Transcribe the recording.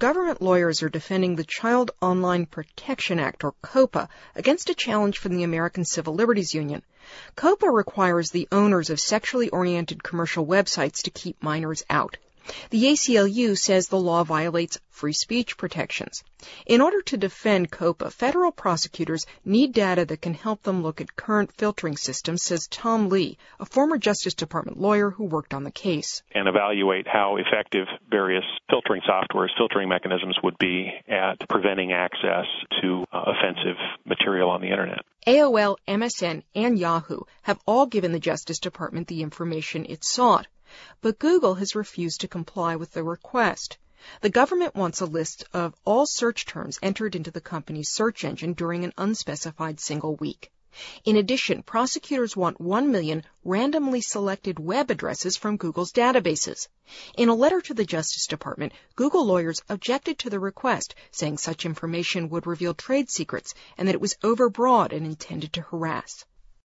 government lawyers are defending the Child Online Protection Act, or COPPA, against a challenge from the American Civil Liberties Union. COPPA requires the owners of sexually oriented commercial websites to keep minors out. The ACLU says the law violates free speech protections. In order to defend COPPA, federal prosecutors need data that can help them look at current filtering systems, says Tom Lee, a former Justice Department lawyer who worked on the case. And evaluate how effective various filtering softwares, filtering mechanisms would be at preventing access to offensive material on the Internet. AOL, MSN, and Yahoo have all given the Justice Department the information it sought. But Google has refused to comply with the request. The government wants a list of all search terms entered into the company's search engine during an unspecified single week. In addition, prosecutors want 1 million randomly selected web addresses from Google's databases. In a letter to the Justice Department, Google lawyers objected to the request, saying such information would reveal trade secrets and that it was overbroad and intended to harass.